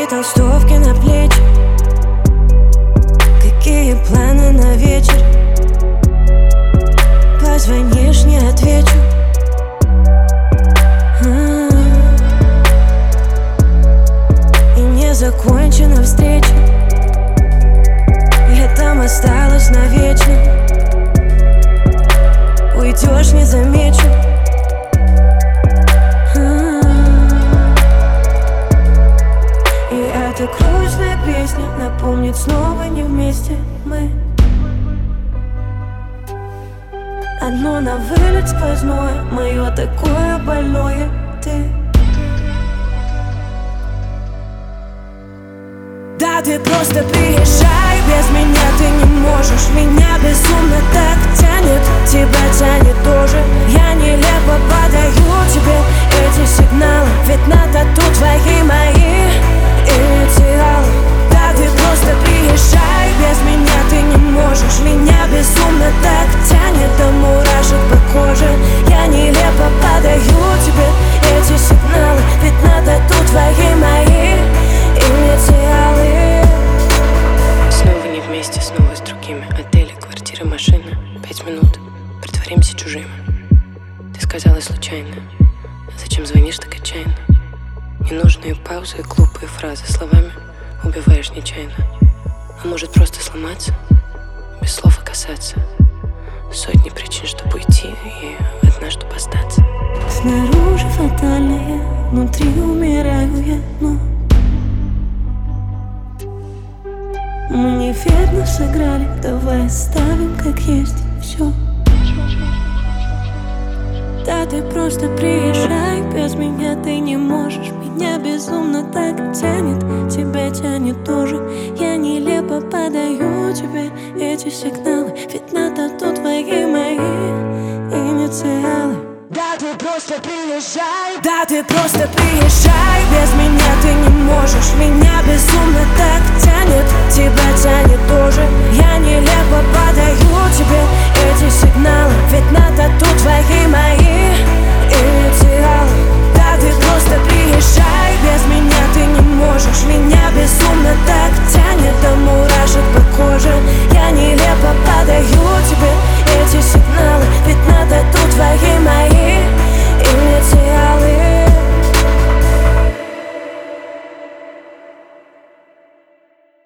Какие толстовки на плечи, какие планы на вечер? Позвонишь, не отвечу. И не закончена встреча, я там осталась навечно. Уйдешь, не замечу. И эта грустная песня напомнит снова не вместе мы. Одно на вылет сквозное, мое такое больное ты. Да ты просто приезжай, без меня ты не можешь. Меня безумно так тянет, тебя тянет тоже. Я нелепо подаю тебе эти сигналы, ведь на тату твои мои инициалы. Да ты просто приезжай, без меня ты не можешь. Меня безумно так тянет до мурашек по коже. Я нелепо подаю тебе эти сигналы, ведь на тату твои мои инициалы. Снова не вместе, снова с другими. Отели, квартиры, машина. 5 минут, притворимся чужими. Ты сказала случайно, зачем звонишь так отчаянно? Ненужные паузы и глупые фразы, словами убиваешь нечаянно. А может просто сломаться, без слов и касаться? Сотни причин, чтобы уйти, и одна, чтобы остаться. Снаружи фатальное, внутри умираю я, но мы неверно сыграли. Давай оставим как есть все. Да ты просто приезжай, без меня ты не можешь. Меня безумно так тянет, тебя тянет тоже. Я нелепо подаю тебе эти сигналы, ведь на тату твои мои инициалы. Да ты просто приезжай, да ты просто приезжай, без меня